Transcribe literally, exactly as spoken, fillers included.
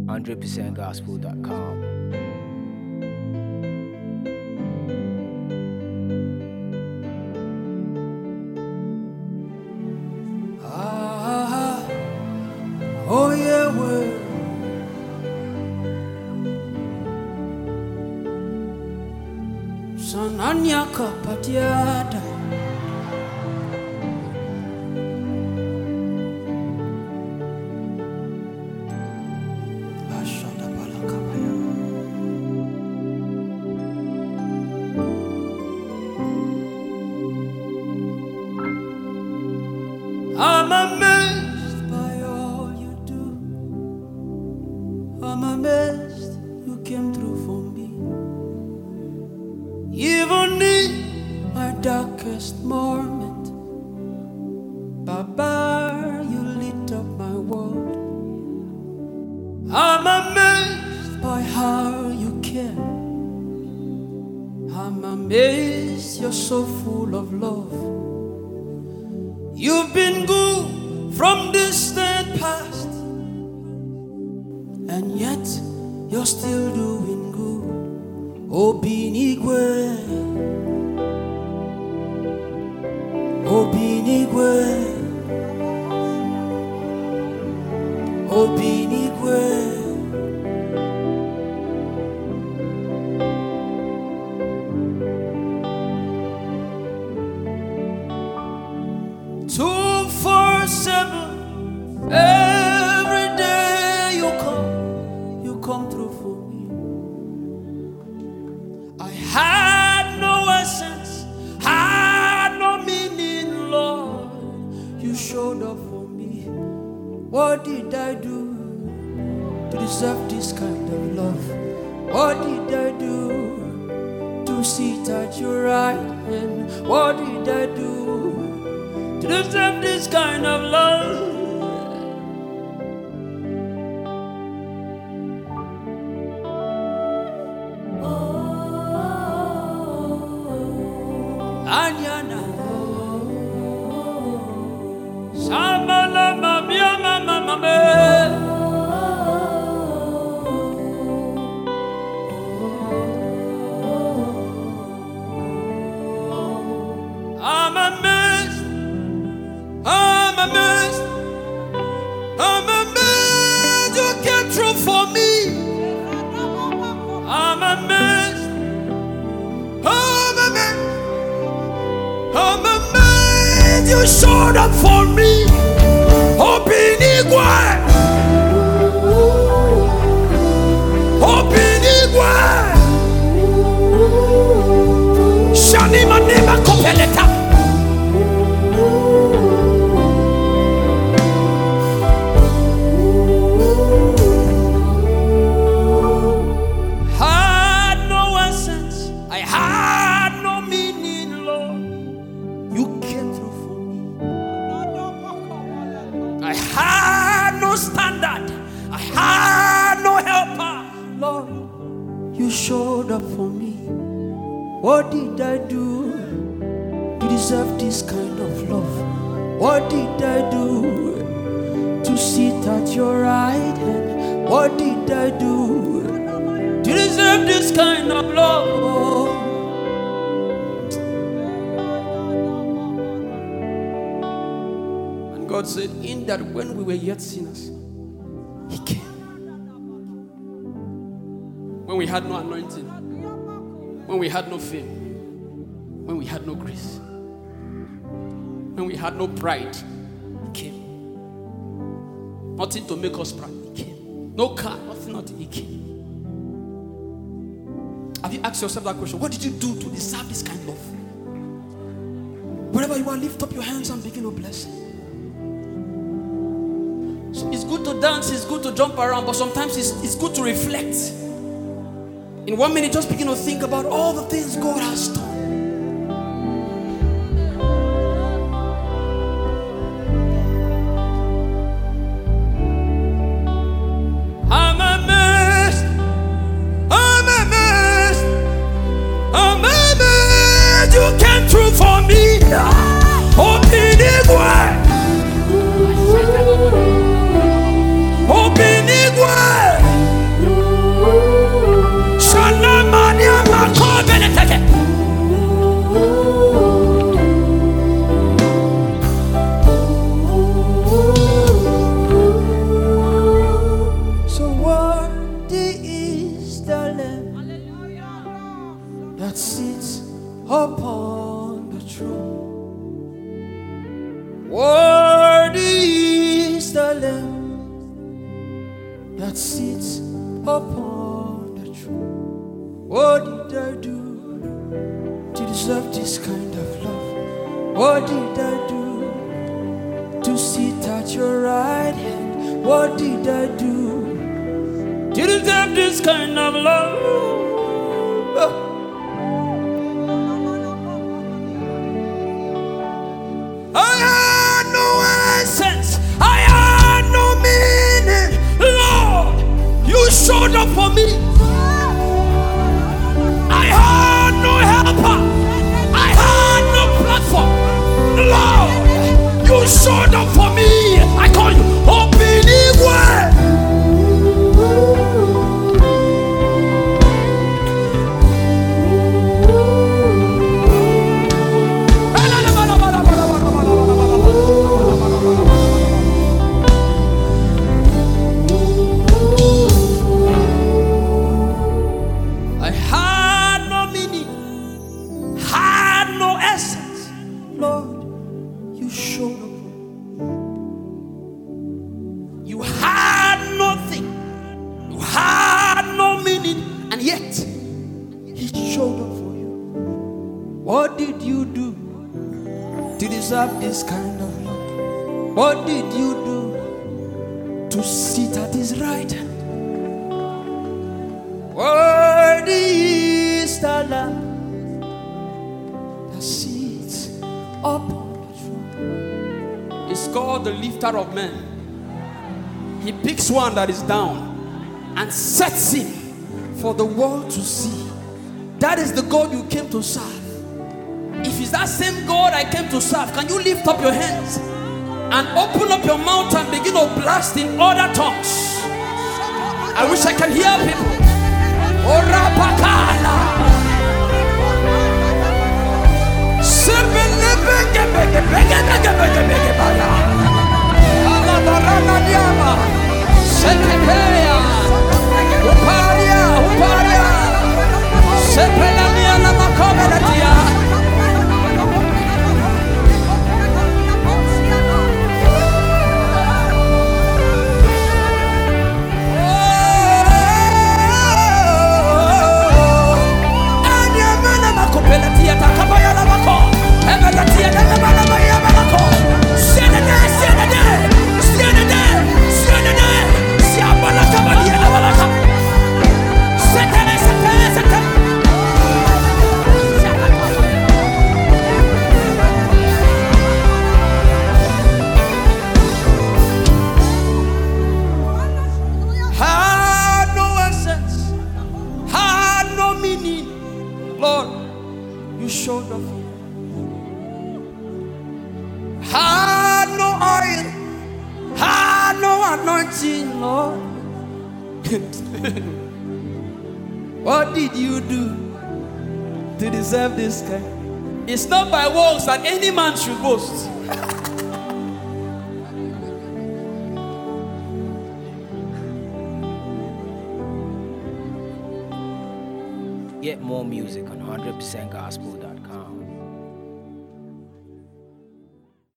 one hundred percent gospel dot com. Ah, oh yeah, well. Sananya kapatiada. Ashada balakabaya. I'm amazed by all you do. I'm amazed you came through for me. Even in my darkest moment, Baba, you lit up my world. I'm amazed by how you care. I'm amazed you're so full of love. You've been good from distant past, and yet you're still doing good. Obinigwe, Obinigwe, Obinigwe. Two, four, seven, every day you come, you come through for me. I had no essence, had no meaning, Lord. You showed up for me. What did I do to deserve this kind of love? What did I do to sit at your right hand? What did I do to deserve this kind of love? Anyana Samala Mamia Mama Mame I'm amazed, I'm amazed, I'm amazed you came through for me. I'm amazed, I'm amazed, I'm amazed you showed up for me. Obinigwe, Obinigwe, Shani Manema Kopeleta. Had no essence, I had no meaning, Lord. You came through for me. I had no standard, I had no helper, Lord. You showed up for me. What did I do to deserve this kind of love? What did I do to sit at your right hand? What did I do to deserve this kind of love? And God said, in that when we were yet sinners, He came. When we had no anointing, when we had no fame, when we had no grace, when we had no pride, He came. Nothing to make us proud, He came. No car, nothing, nothing, He came. Have you asked yourself that question? What did you do to deserve this kind of love? Wherever you are, lift up your hands and begin to bless Him. So it's good to dance, it's good to jump around, but sometimes it's, it's good to reflect. In one minute, just begin to think about all the things God has done. I'm amazed, I'm amazed, I'm amazed you came through for me. Obinigwe, Obinigwe. that sits upon the throne. What did I do to deserve this kind of love? What did I do to sit at your right hand? What did I do to deserve this kind of love? I had no essence, I had no meaning. Lord, you showed up for me. I had no helper, I had no platform. Lord, you showed up for me. I call you Obinigwe. I had no meaning, had no essence. Lord, you showed up. You had nothing, you had no meaning, and yet He showed up for you. What did you do to deserve this kind of love? What did you do to sit at His right hand? Worthy is the Lamb that sits upon the throne. It's called the lifter of men. He picks one that is down and sets him for the world to see. That is the God you came to serve. If it's that same God I came to serve, can you lift up your hands and open up your mouth and begin to blast in other tongues? I wish I can hear people. Sepeya, uparia, uparia, sepelamia na makomelatia. Anyamana makopelatia takabaya la mako, ebelatia takabala maya mako. Senede, senede, senede, senede. Balaka balaka balaka. Setene setene setene. Had no essence, had no meaning. Lord, you showed up. Had no oil, had no anointing, Lord. What did you do to deserve this kind? It's not by works that any man should boast. Get more music on one hundred percent gospel dot com.